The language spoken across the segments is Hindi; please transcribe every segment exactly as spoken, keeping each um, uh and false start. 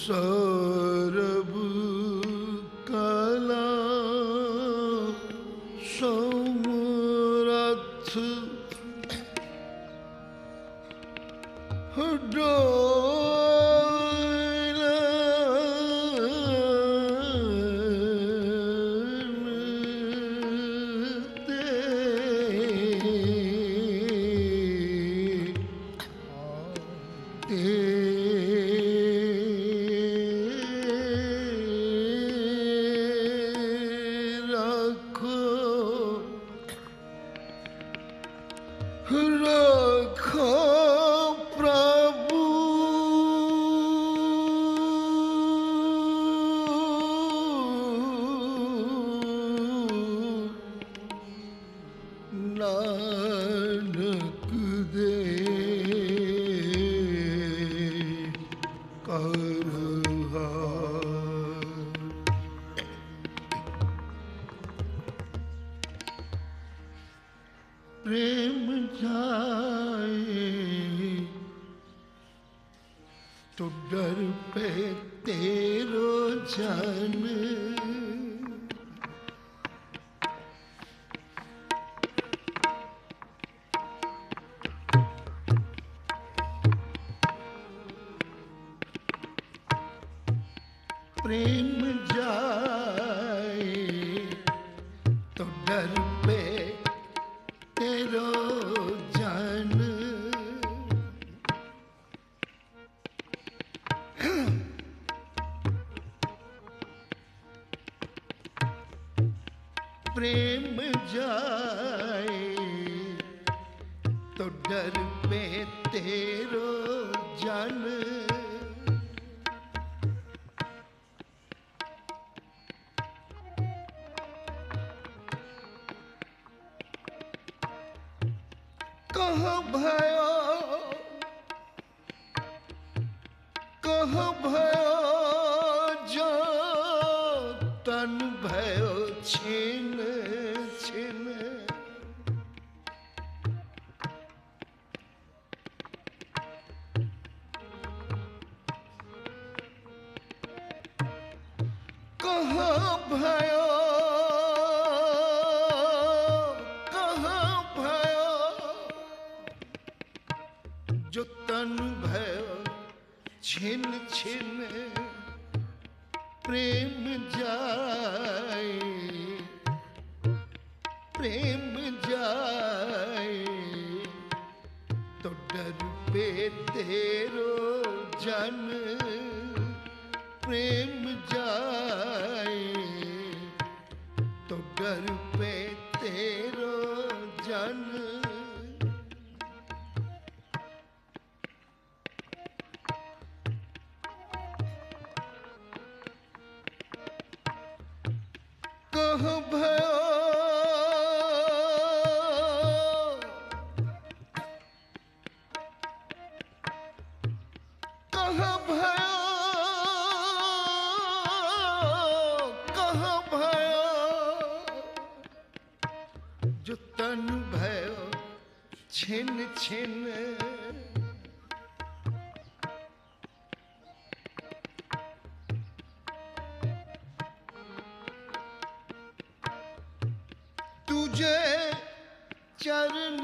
सर्व कला समरथ प्रेम जाए तो डर पे तेरो जान प्रेम जाए तो डर पे तेरो जान प्रेम जाए तो डर पे तेरो जान कहाँ भयो कहाँ भयो जो तन भयो छीन छीन कहाँ भयो जो तन भयो छिन छिन प्रेम जाए प्रेम जाए तो डर पे तेरो जन प्रेम जाए तो डर पे तेरो जन कहाँ भयो कहाँ भयो कहाँ भयो जो तन भयो छिन छिन तुझे चरण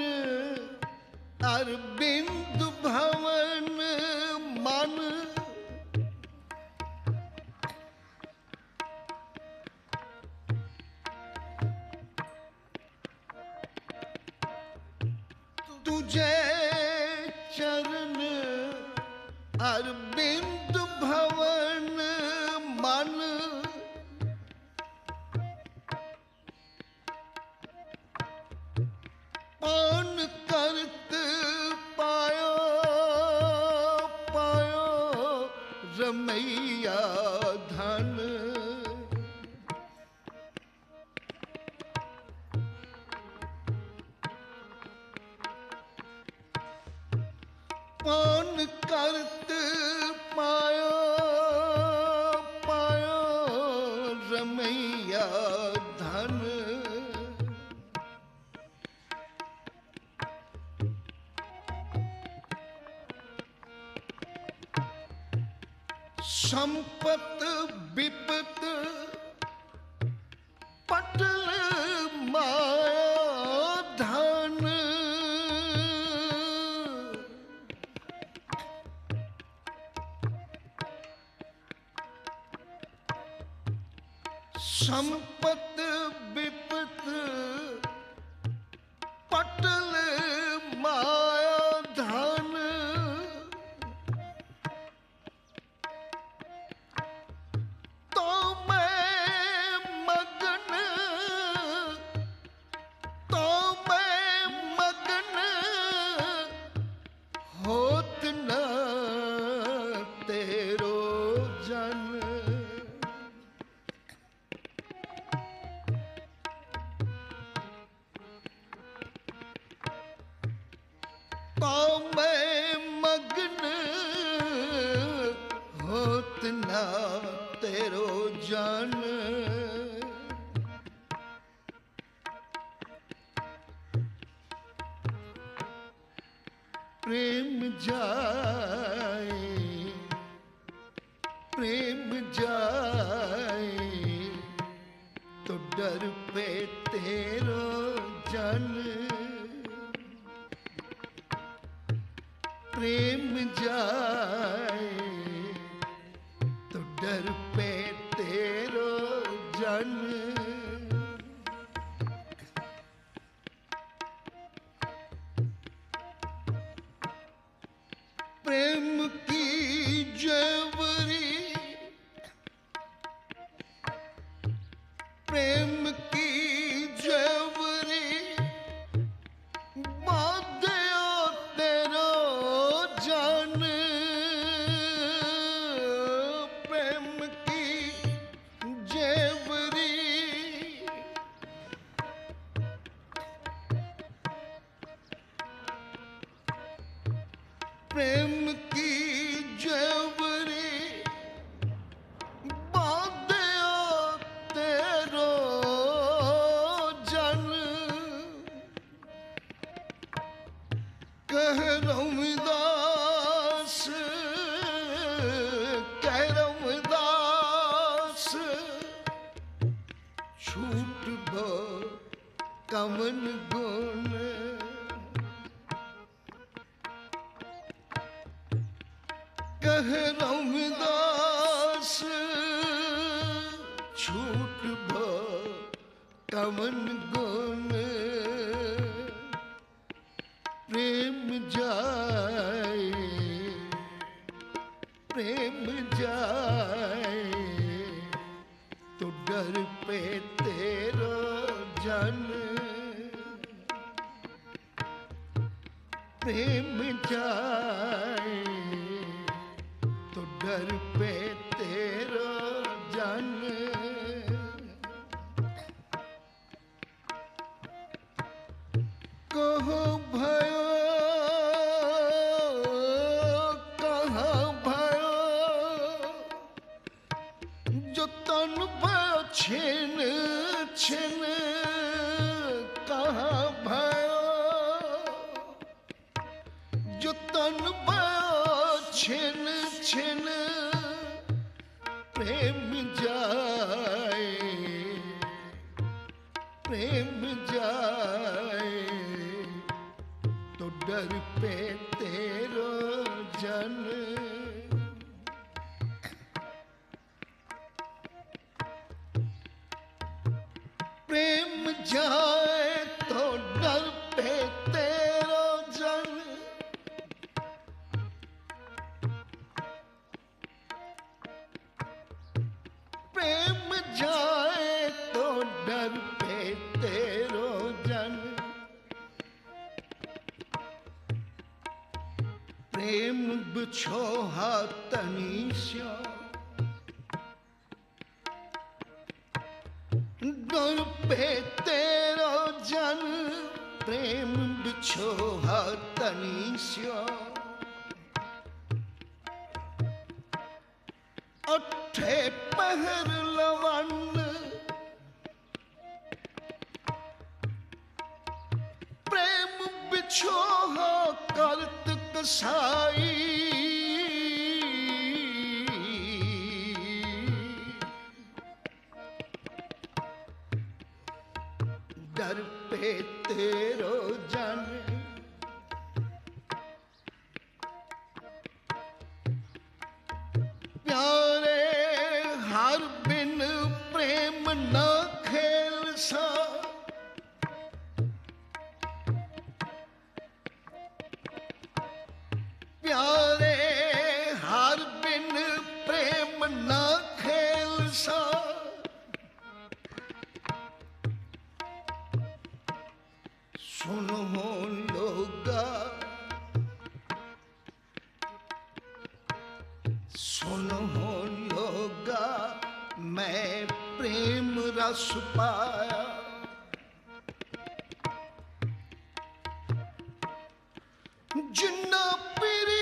अरविंद भवन मन तुझे चरण अरविंद भवन मन पान करत पायो पायो रमैया धन पान करत पायो पायो रमैया धन संपत विपत पटल माया धन संपत विपत पटल माया धन तो मैं मगन तो मैं मगन होत न तेरो जन तो मैं मगन होत न तेरो जन प्रेम जाए प्रेम जाए तो डर पे तेरो जन प्रेम जाए तो डर पे तेरो जन प्रेम की जेवरी प्रेम की जेवरी बांधो तेरो जान प्रेम की जेवरी प्रेम की जेवरी बांधो तेरो जन कह रविदास कह रविदास छूट बो कमन गुण कह रविदास छूट भो कमन गुण प्रेम जाए प्रेम जाए तो डर पे तेरो जन प्रेम जाए तो डर पे तेरो जन कहो भयो कहाँ भयो जो तन भयो छिन छिन कहाँ भयो जो तन भयो छिन छिन प्रेम जाए प्रेम जाए तो डर पे तेरो जन प्रेम जाए तो डर पे तेरो जन प्रेम जाए तो डर पे तेरो जन प्रेम बिछो हाथनी स्यो डर पे तेरो जन प्रेम बिछो हाथनी स्यो अठे पहर लवन प्रेम बिछो हो करत कसाई पे तेरो जन। प्यारे हर बिन प्रेम न खेल सा। प्यारे हर बिन प्रेम न खेल सा। सुनो लोगा, सुनो लोगा, मैं प्रेम रस पाया। जिन्ना पीरी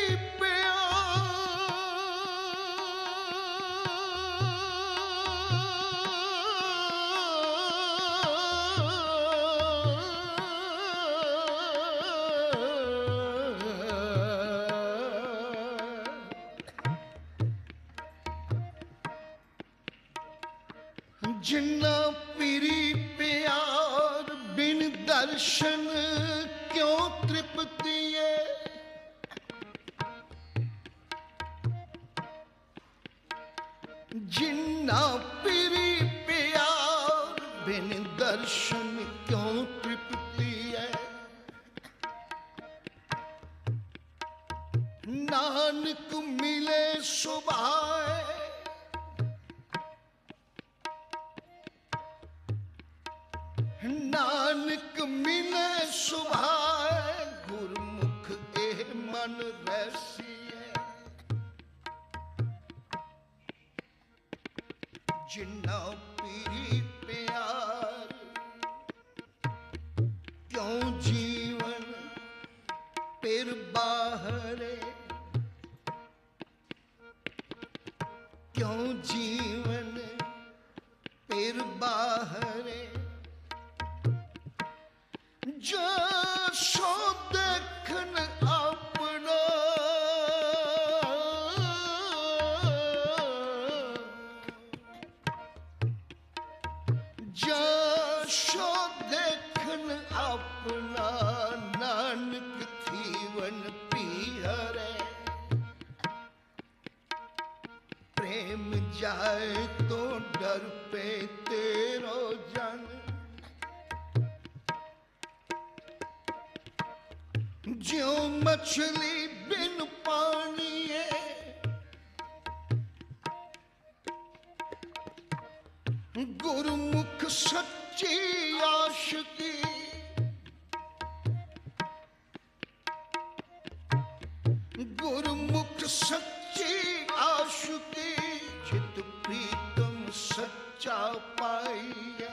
जिन्ना पीरी प्यार बिन दर्शन क्यों तृप्ति है। जिन्ना पीरी प्यार बिन दर्शन क्यों तृप्ति है। नानक मिले सुभाए, नानक मिले सुभाए, गुरमुख ए मन रसिए। जिन्ना पीरी प्यार क्यों जीवन फिर बाहरे। क्यों जीवन फिर बाहरे। जो सो देखन अपना, जो सो देखन अपना, नानक थीवन पीहरे। प्रेम जाए तो डर पे तेरो जन। ज्यों मछली बिन पानी है, गुरमुख सच्ची आशिकी। गुरमुख सच्ची आशिकी, चित प्रीतम सच्चा पाइए।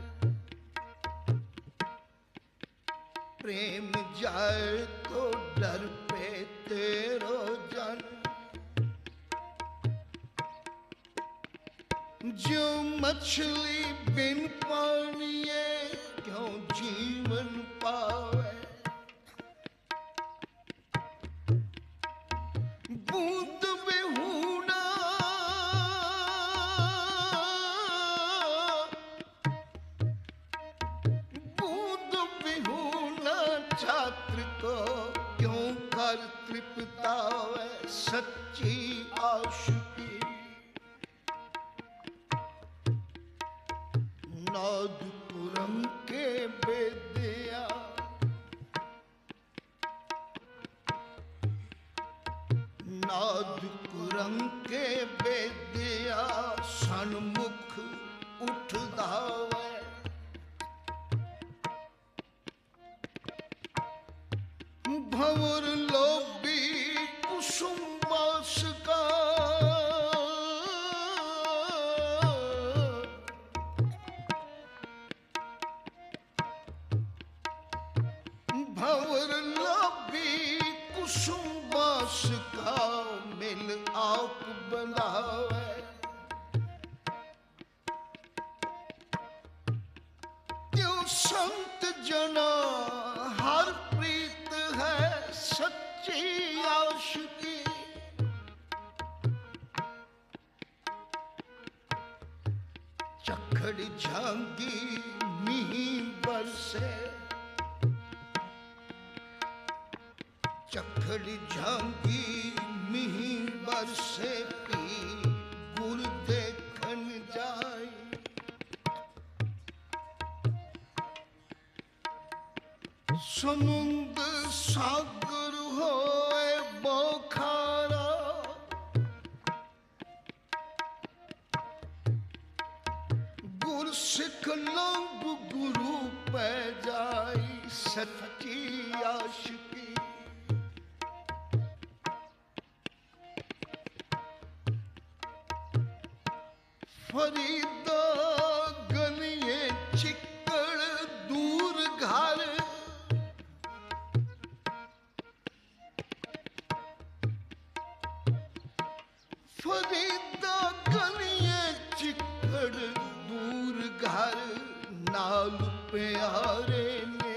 प्रेम जाए तो डर पे तेरो जन। जो मछली बिन पानी क्यों जीवन पावे। बूंद बेहूना बूंद बेहूना छात्र को क्यों कर तृप्तावे। सच्ची आशिकी नादपुरम के बेदिया। नादपुरम के बेदिया सन्मुख उठ धावे। भंवर लोभी कुसुम बास का। भंवर लोभी कुसुम बास का मिल आप बनावे। क्यों संत जना हर प्रीत है सच्ची आशिकी। चखड़ झांगी मींह बरसे खड़ी झांकी मिही बरसे पी गुर देखन जाई। समुंद सागर होए बोखारा गुर सिख लंब गुरु पे जाई सच्ची आशिकी। फरीदा गलिए चिक्कड़ दूर घर फरीदा गलिए चिक्कड़ दूर घर नाल प्यारे ने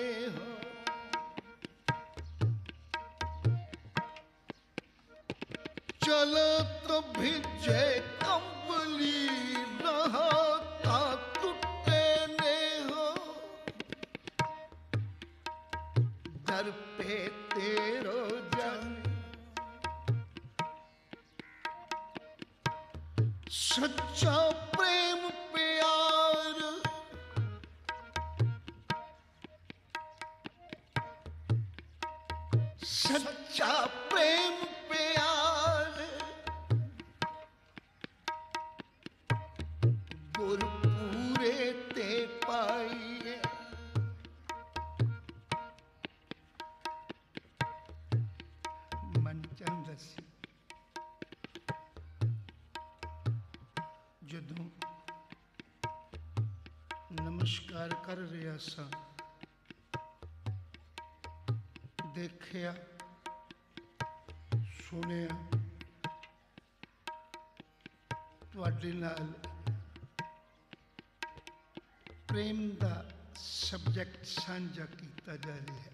चलो तो भिजे कंबली रहा ता टूटे ने हो दर पे तेरो जन सच्चा प्रेम प्यार सच्चा प्रेम प्यार गुर पूरे ते पाइए। मनचंद दसी जदों नमस्कार कर रहा सा देखिया सुनिया तुहाडे नाल प्रेम का सब्जैक्ट साझा किया जा रहा है।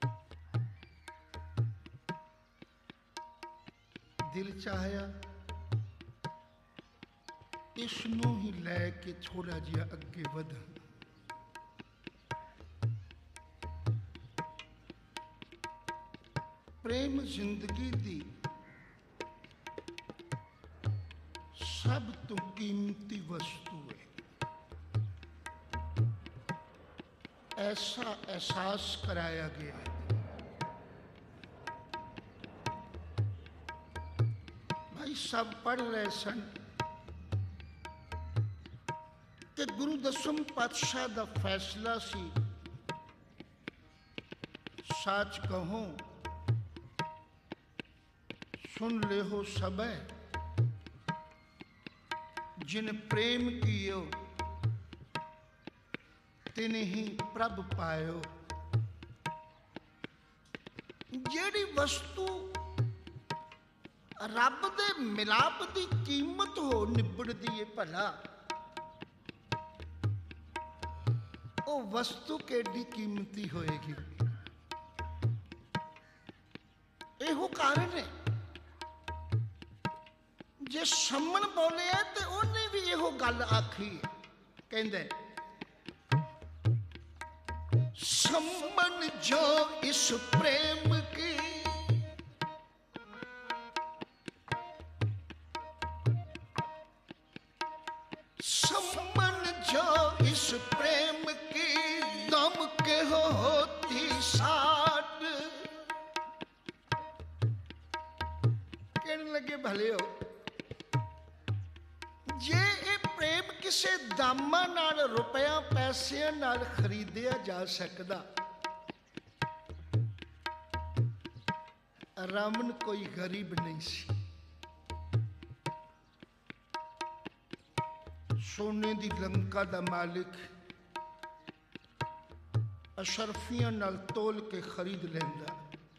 दिल चाहया इसनू ही लैके थोड़ा जिहा अगे वधां। प्रेम जिंदगी दी सब तो कीमती वस्तु है। ऐसा एहसास कराया गया है। भाई सब पढ़ रहे सन कि गुरु दसम पातशाह का फैसला सी सच कहो सुन ले हो सब जिन प्रेम कियो तिन ही प्रभ पायो। जेड़ी वस्तु रब दे मिलाप की कीमत हो निबड़दी है भला वो वस्तु केडी कीमती होएगी। एहो कारण है जे शमन बोले तो उन्हें भी एहो गल आखी है। कहंदे सम्मन जो इस प्रेम की सम्मन जो इस प्रेम की दम के हो होती साठ। कहने लगे भले हो जे ये प्रेम किसी दामा नाल रुपया पैसे नाल खरीदिया जा सकता रावण कोई गरीब नहीं सी। सोने दी लंका दा मालिक अशरफियां नाल तोल के खरीद लेंदा।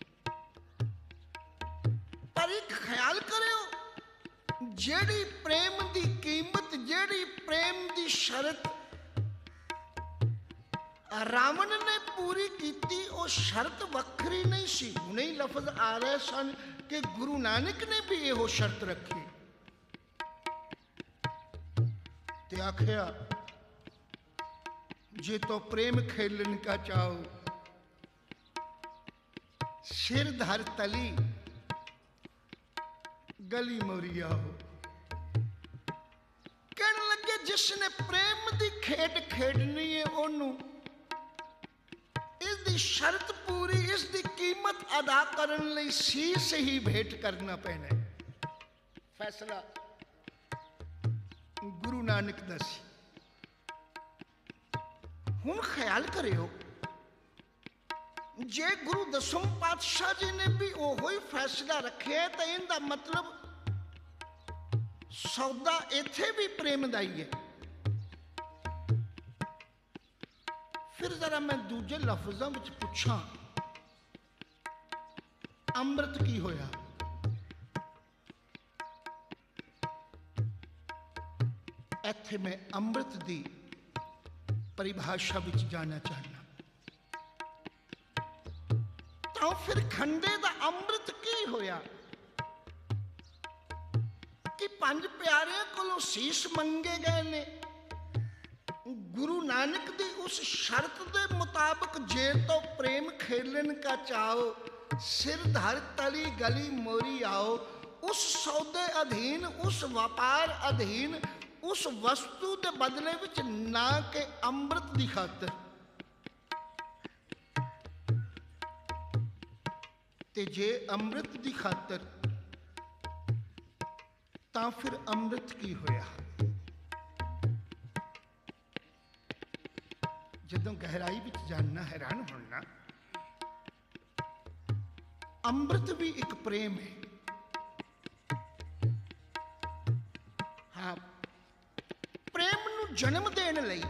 पर एक ख्याल करो जेड़ी प्रेम दी कीमत जेड़ी प्रेम दी शर्त रावण ने पूरी की वो शर्त वखरी नहीं सी। हुणे ही लफज आ रहे सन कि गुरु नानक ने भी यह शर्त रखी ते आखिया जे तो प्रेम खेलन का चाहो सिर धर तली गली मोरी आओ। कहने लगे जिसने प्रेम की खेड खेडनी है ओनू इसकी शर्त पूरी, इसकी कीमत अदा करने लई शीश ही भेंट करना पैना। फैसला गुरु नानक दा सी। हुण ख्याल करियो जे गुरु दसम पातशाह जी ने भी ओहो ही फैसला रखे तो इनका मतलब सौदा इत्थे भी प्रेम दा ही है। फिर जरा मैं दूजे लफ्ज़ों में पूछा अमृत की होया? इत्थे मैं अमृत की परिभाषा विच जाना चाहना। तो फिर खंडे दा अमृत की होया कि पंज प्यारिਆਂ कोलों शीश मंगे गए ने। गुरु नानक दी उस शर्त दे मुताबिक जे तो प्रेम खेलन का चाहो सिर धर तली गली मोरी आओ, उस सौदे अधीन, उस व्यापार अधीन, उस वस्तु के बदले विच ना के अमृत की खातर ते जे अमृत की खातर ता फिर अमृत की होया? जदों गहराई विच जानना हैरान होना। अमृत भी एक प्रेम है। हाँ, प्रेम नू जन्म देने लई,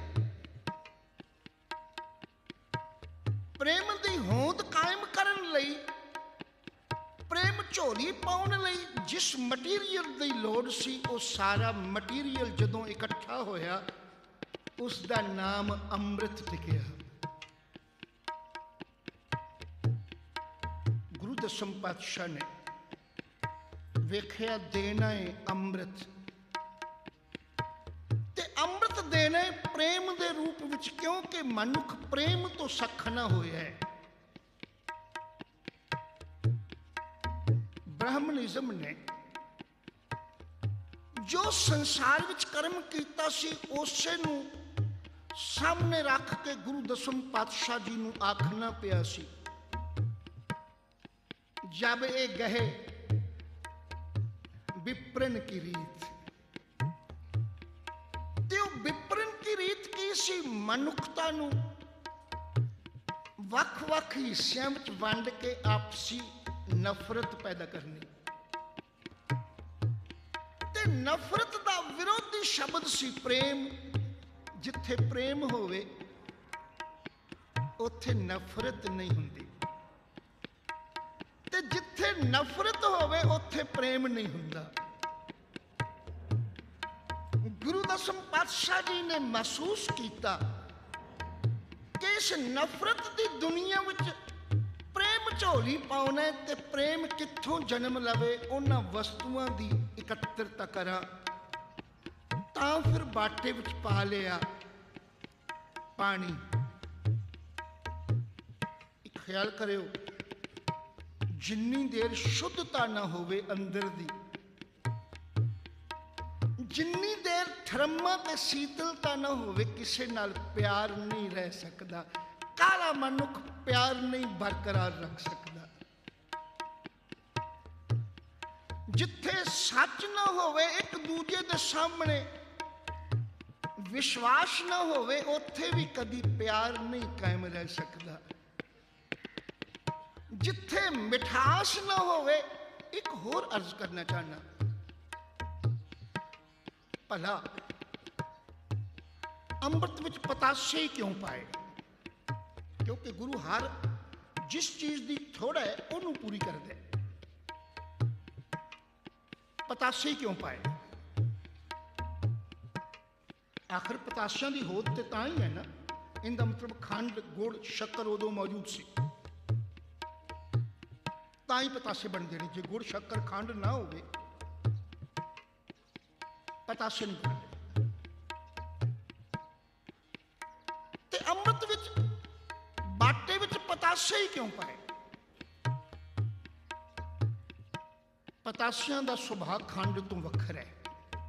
प्रेम दी होंद कायम करन लई, प्रेम झोली पाउण लई जिस मटीरियल की लोड़ सी वो सारा मटीरियल जदों इकट्ठा होया उसका नाम अमृत टिकिया। गुरु दसम पातशाह ने वेख्या देना है अमृत, ते अमृत देना है प्रेम के रूप विच, क्योंकि मनुख प्रेम तो सखना होया है। ब्राह्मणिज्म ने जो संसार विच कर्म कीता सी उसे नू सामने रख के गुरु दसम पातशाह जी नू आखना पिया सी। जब ये गहे विप्रन की रीत, ते विप्रन की रीत की सी? मनुखता नू वख वख हिस्सियां विच वंड के आपसी नफरत पैदा करनी। ते नफरत का विरोधी शब्द सी प्रेम। जिथे प्रेम होवे उथे नफरत नहीं हुंदी, ते जिथे नफरत होवे उथे प्रेम नहीं हुंदा। गुरु दसम पातशाह जी ने महसूस किया कि इस नफरत की दुनिया विच प्रेम झोली पाउना है, ते प्रेम कित्थों जन्म लवे? उन्हां वस्तुआं दी इकत्तरता करा। तां फिर बाटे विच पा लिया पानी। एक ख्याल करियो, जिन्नी देर शुद्धता ना होवे अंदर दी, जिन्नी देर ठरम्मा ते शीतलता ना होवे, किसे नाल प्यार नहीं रह सकदा। काला मनुख प्यार नहीं बरकरार रख सकता। जिथे सच ना होवे, एक दूजे दे सामने विश्वास ना होवे, उथे भी कदी प्यार नहीं कायम रह सकता। जिथे मिठास ना होवे, एक होर अर्ज करना चाहना, भला अमृत विच पतासे क्यों पाए? क्योंकि गुरु हर जिस चीज की थोड़ा है उन्होंने पूरी कर दे। पतासे क्यों पाए? आखिर पतासियां की होद तो तां ही है ना। इनका मतलब खंड गुड़ शक्कर उदों मौजूद सी, तां ही पतासे बनते हैं। जे गुड़ शक्कर खंड ना होवे पतासे नहीं बनते। ते अमृत विच बाटे विच पतासे ही क्यों पाए? ਪਤਾਸਿਆਂ ਦਾ ਸੁਭਾਅ ਖੰਡ ਤੋਂ ਵੱਖਰਾ ਹੈ।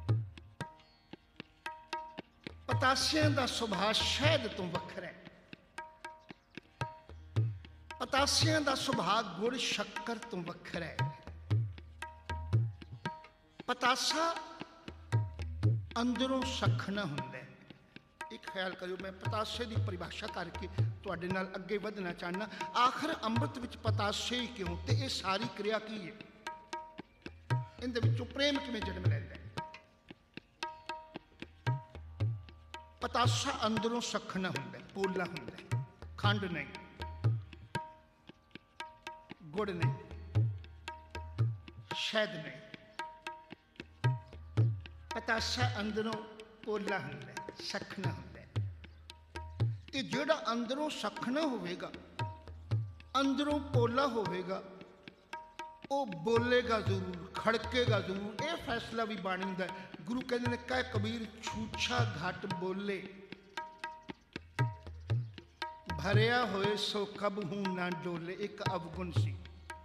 ਪਤਾਸਿਆਂ ਦਾ ਸੁਭਾਅ ਸ਼ਹਿਦ ਤੋਂ ਵੱਖਰਾ ਹੈ। ਪਤਾਸਿਆਂ ਦਾ ਸੁਭਾਅ ਗੁੜ ਸ਼ੱਕਰ ਤੋਂ ਵੱਖਰਾ ਹੈ। ਪਤਾਸਾ ਅੰਦਰੋਂ ਸਖਣਾ ਹੁੰਦਾ ਹੈ। ਇੱਕ ਖਿਆਲ ਕਰਿਓ, ਮੈਂ ਪਤਾਸੇ ਦੀ ਪਰਿਭਾਸ਼ਾ ਕਰਕੇ ਤੁਹਾਡੇ ਨਾਲ ਅੱਗੇ ਵਧਣਾ ਚਾਹੁੰਦਾ। ਆਖਰ ਅੰਮ੍ਰਿਤ ਵਿੱਚ ਪਤਾਸੇ ਹੀ ਕਿਉਂ, ਤੇ ਇਹ ਸਾਰੀ ਕਿਰਿਆ ਕੀ ਹੈ, ਇਹਦੇ ਵਿੱਚੋਂ ਪ੍ਰੇਮ ਕਿਵੇਂ ਜਨਮ ਲੈਂਦਾ ਹੈ। ਪਤਾਸਾ ਅੰਦਰੋਂ ਸਖਣਾ ਹੁੰਦਾ ਹੈ, ਪੋਲਾ ਹੁੰਦਾ ਹੈ, ਖੰਡ ਨਹੀਂ, ਗੁੜ ਨਹੀਂ, ਸ਼ਹਿਦ ਨਹੀਂ। ਪਤਾਸਾ ਅੰਦਰੋਂ ਪੋਲਾ ਹੁੰਦਾ ਹੈ, ਸਖਣਾ ਹੁੰਦਾ ਹੈ। ਤੇ ਜਿਹੜਾ ਅੰਦਰੋਂ ਸਖਣਾ ਹੋਵੇਗਾ, ਅੰਦਰੋਂ ਪੋਲਾ ਹੋਵੇਗਾ, ਉਹ ਬੋਲੇਗਾ ਜ਼ਰੂਰ, ਖੜਕੇਗਾ ਜ਼ਰੂਰ। ਇਹ ਫੈਸਲਾ ਵੀ ਬਾਣੀ ਦਾ ਹੈ। ਗੁਰੂ ਕਹਿੰਦੇ ਨੇ, ਕਹਿ ਕਬੀਰ ਛੂਛਾ ਘਟ ਬੋਲੇ, ਭਰਿਆ ਹੋਏ ਸੋ ਕਬਹੂ ਨਾ ਡੋਲੇ। ਇੱਕ ਅਵਗੁਣ ਸੀ।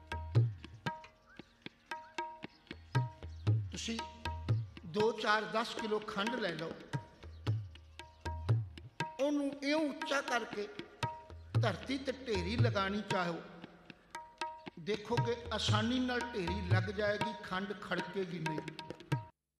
ਤੁਸੀਂ ਦੋ ਚਾਰ ਦਸ ਕਿਲੋ ਖੰਡ ਲੈ ਲਓ, ਉਹਨੂੰ ਇਉਂ ਉੱਚਾ ਕਰਕੇ ਧਰਤੀ ਤੇ ਢੇਰੀ ਲਗਾਣੀ ਚਾਹੋ, ਦੇਖੋਗੇ ਆਸਾਨੀ ਨਾਲ ਢੇਰੀ ਲੱਗ ਜਾਏਗੀ, ਖੰਡ ਖੜਕੇਗੀ ਨਹੀਂ।